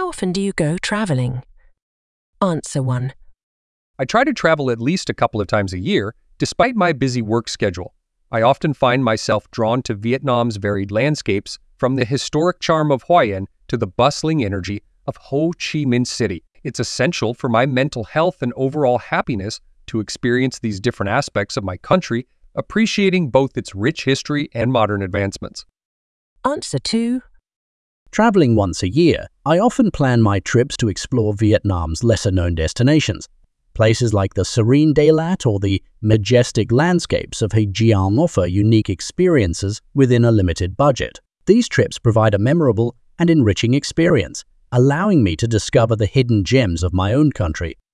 often do you go traveling? Answer 1. I try to travel at least a couple of times a year, despite my busy work schedule. I often find myself drawn to Vietnam's varied landscapes, from the historic charm of Hoi An to the bustling energy of Ho Chi Minh City. It's essential for my mental health and overall happiness to experience these different aspects of my country, appreciating both its rich history and modern advancements. Answer 2. Traveling once a year, I often plan my trips to explore Vietnam's lesser-known destinations. Places like the serene Dalat or the majestic landscapes of Hai Giang offer unique experiences within a limited budget. These trips provide a memorable and enriching experience, allowing me to discover the hidden gems of my own country